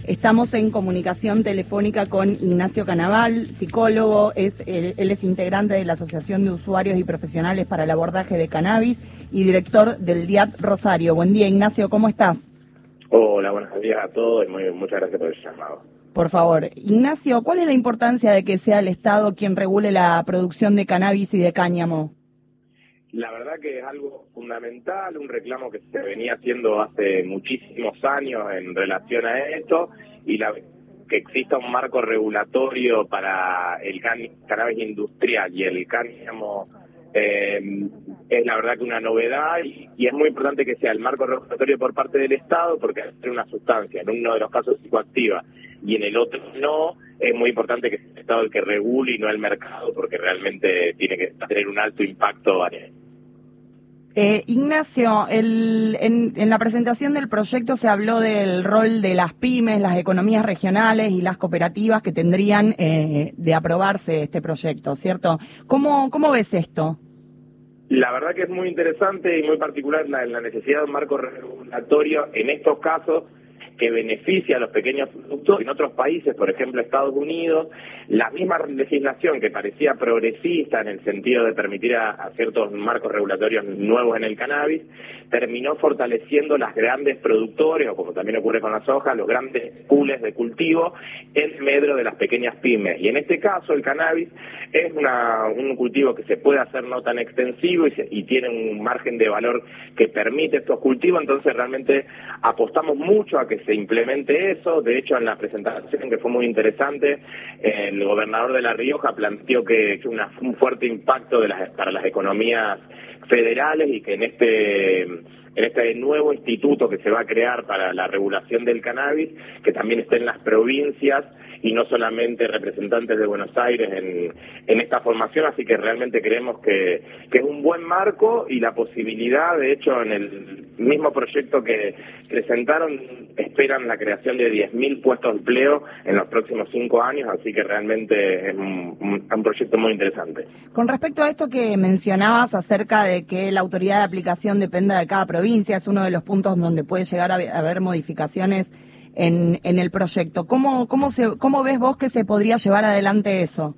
Estamos en comunicación telefónica con Ignacio Canaval, psicólogo, él es integrante de la Asociación de Usuarios y Profesionales para el Abordaje de Cannabis y director del DIAT Rosario. Buen día, Ignacio, ¿cómo estás? Hola, buenos días a todos y muchas gracias por el llamado. Por favor, Ignacio, ¿cuál es la importancia de que sea el Estado quien regule la producción de cannabis y de cáñamo? La verdad que es algo fundamental, un reclamo que se venía haciendo hace muchísimos años en relación a esto, y que exista un marco regulatorio para el cannabis industrial y el cáñamo es la verdad que una novedad, y es muy importante que sea el marco regulatorio por parte del Estado, porque al ser una sustancia en uno de los casos psicoactiva y en el otro no, es muy importante que sea el Estado el que regule y no el mercado, porque realmente tiene que tener un alto impacto. Ignacio, en la presentación del proyecto se habló del rol de las pymes, las economías regionales y las cooperativas que tendrían de aprobarse este proyecto, ¿cierto? ¿Cómo ves esto? La verdad que es muy interesante y muy particular la necesidad de un marco regulatorio en estos casos que beneficia a los pequeños productores. En otros países, por ejemplo Estados Unidos, la misma legislación que parecía progresista en el sentido de permitir a ciertos marcos regulatorios nuevos en el cannabis, terminó fortaleciendo las grandes productores, o como también ocurre con la soja, los grandes pools de cultivo en medio de las pequeñas pymes. Y en este caso el cannabis es un cultivo que se puede hacer no tan extensivo y tiene un margen de valor que permite estos cultivos, entonces realmente apostamos mucho a que se implemente eso. De hecho, en la presentación, que fue muy interesante, el gobernador de La Rioja planteó que un fuerte impacto para las economías federales, y que en este nuevo instituto que se va a crear para la regulación del cannabis, que también estén las provincias y no solamente representantes de Buenos Aires en esta formación. Así que realmente creemos que es un buen marco, y la posibilidad, de hecho, en el mismo proyecto que presentaron, esperan la creación de 10.000 puestos de empleo en los próximos 5 años, así que realmente es un proyecto muy interesante. Con respecto a esto que mencionabas acerca de que la autoridad de aplicación dependa de cada provincia, es uno de los puntos donde puede llegar a haber modificaciones en el proyecto. ¿Cómo ves vos que se podría llevar adelante eso?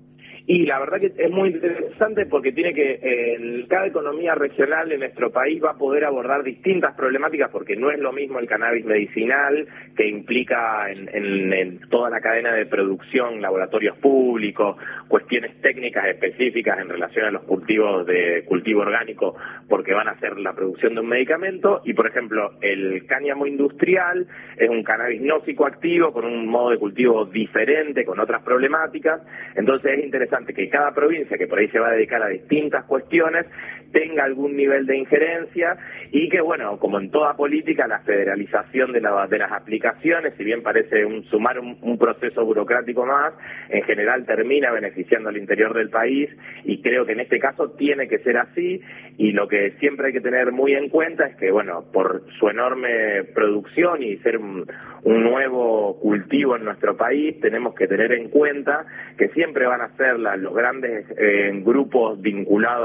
Y la verdad que es muy interesante, porque tiene que cada economía regional de nuestro país va a poder abordar distintas problemáticas, porque no es lo mismo el cannabis medicinal, que implica en toda la cadena de producción, laboratorios públicos, cuestiones técnicas específicas en relación a los cultivos de cultivo orgánico, porque van a hacer la producción de un medicamento. Y por ejemplo, el cáñamo industrial es un cannabis no psicoactivo, con un modo de cultivo diferente, con otras problemáticas. Entonces es interesante que cada provincia, que por ahí se va a dedicar a distintas cuestiones, tenga algún nivel de injerencia, y que, bueno, como en toda política, la federalización de las aplicaciones, si bien parece sumar un proceso burocrático más, en general termina beneficiando al interior del país, y creo que en este caso tiene que ser así. Y lo que siempre hay que tener muy en cuenta es que, bueno, por su enorme producción y ser un nuevo cultivo en nuestro país, tenemos que tener en cuenta que siempre van a ser los grandes grupos vinculados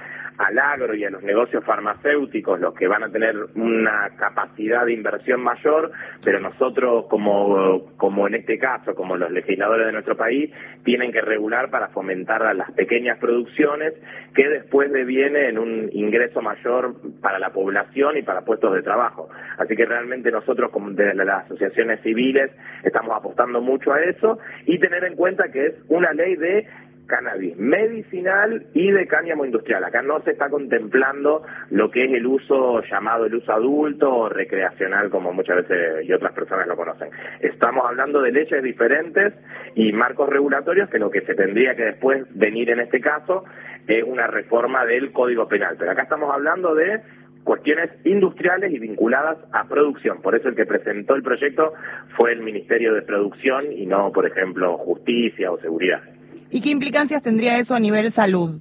al agro y a los negocios farmacéuticos los que van a tener una capacidad de inversión mayor, pero nosotros, como en este caso, como los legisladores de nuestro país, tienen que regular para fomentar a las pequeñas producciones, que después deviene en un ingreso mayor para la población y para puestos de trabajo. Así que realmente nosotros, como desde las asociaciones civiles, estamos apostando mucho a eso, y tener en cuenta que es una ley de cannabis medicinal y de cáñamo industrial. Acá no se está contemplando lo que es el uso llamado el uso adulto o recreacional, como muchas veces y otras personas lo conocen. Estamos hablando de leyes diferentes y marcos regulatorios, que lo que se tendría que después venir en este caso es una reforma del Código Penal. Pero acá estamos hablando de cuestiones industriales y vinculadas a producción. Por eso el que presentó el proyecto fue el Ministerio de Producción y no, por ejemplo, Justicia o Seguridad. ¿Y qué implicancias tendría eso a nivel salud?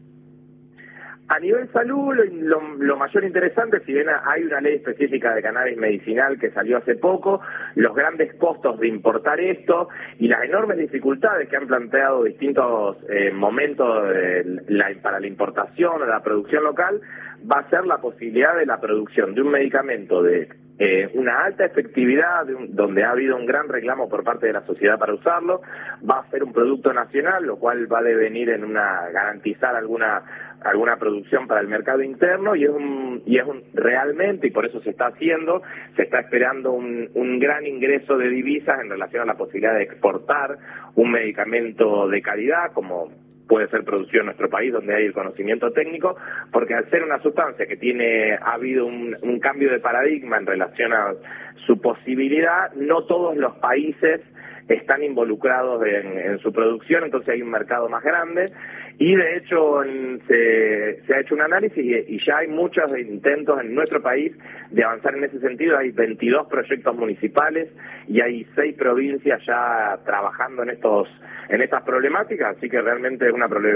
A nivel salud, lo mayor interesante, si bien hay una ley específica de cannabis medicinal que salió hace poco, los grandes costos de importar esto y las enormes dificultades que han planteado distintos momentos para la importación o la producción local, va a ser la posibilidad de la producción de un medicamento de una alta efectividad, donde ha habido un gran reclamo por parte de la sociedad para usarlo. Va a ser un producto nacional, lo cual va a devenir en garantizar alguna producción para el mercado interno, y es realmente, y por eso se está esperando un gran ingreso de divisas en relación a la posibilidad de exportar un medicamento de calidad, como puede ser producido en nuestro país, donde hay el conocimiento técnico, porque al ser una sustancia que ha habido un cambio de paradigma en relación a su posibilidad, no todos los países están involucrados en su producción, entonces hay un mercado más grande, y de hecho se ha hecho un análisis y ya hay muchos intentos en nuestro país de avanzar en ese sentido. Hay 22 proyectos municipales y hay 6 provincias ya trabajando en estas problemáticas, así que realmente es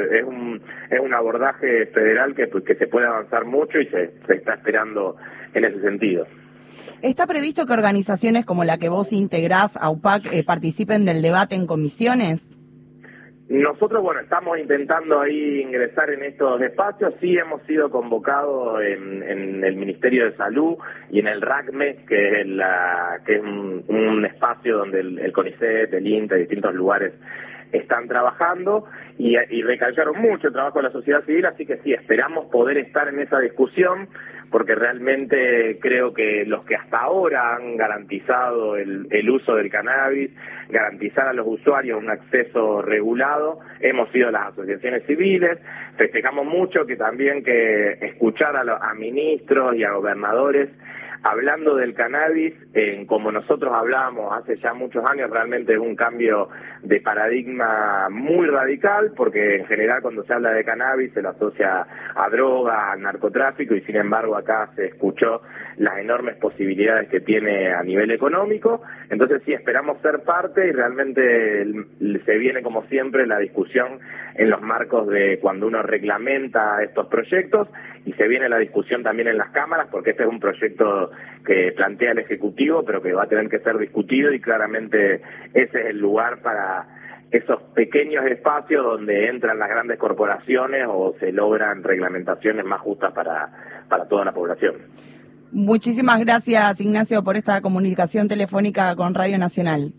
un abordaje federal que se puede avanzar mucho y se está esperando en ese sentido. ¿Está previsto que organizaciones como la que vos integrás, AUPAC, participen del debate en comisiones? Nosotros, estamos intentando ahí ingresar en estos espacios. Sí hemos sido convocados en el Ministerio de Salud y en el RACME, que es un espacio donde el CONICET, el INTA y distintos lugares están trabajando, y recalcaron mucho el trabajo de la sociedad civil, así que sí, esperamos poder estar en esa discusión, porque realmente creo que los que hasta ahora han garantizado el uso del cannabis, garantizar a los usuarios un acceso regulado, hemos sido las asociaciones civiles. Festejamos mucho que escuchar a ministros y a gobernadores hablando del cannabis, como nosotros hablábamos hace ya muchos años. Realmente es un cambio de paradigma muy radical, porque en general cuando se habla de cannabis se lo asocia a droga, al narcotráfico, y sin embargo acá se escuchó las enormes posibilidades que tiene a nivel económico. Entonces sí, esperamos ser parte, y realmente se viene, como siempre, la discusión en los marcos de cuando uno reglamenta estos proyectos, y se viene la discusión también en las cámaras, porque este es un proyecto que plantea el Ejecutivo, pero que va a tener que ser discutido, y claramente ese es el lugar para esos pequeños espacios donde entran las grandes corporaciones o se logran reglamentaciones más justas para toda la población. Muchísimas gracias, Ignacio, por esta comunicación telefónica con Radio Nacional.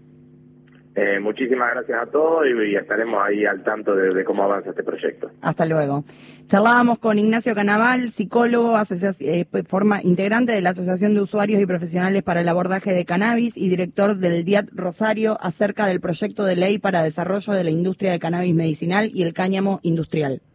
Muchísimas gracias a todos, y estaremos ahí al tanto de cómo avanza este proyecto. Hasta luego. Charlábamos con Ignacio Canaval, psicólogo, integrante de la Asociación de Usuarios y Profesionales para el Abordaje de Cannabis y director del DIAT Rosario, acerca del proyecto de ley para desarrollo de la industria de cannabis medicinal y el cáñamo industrial.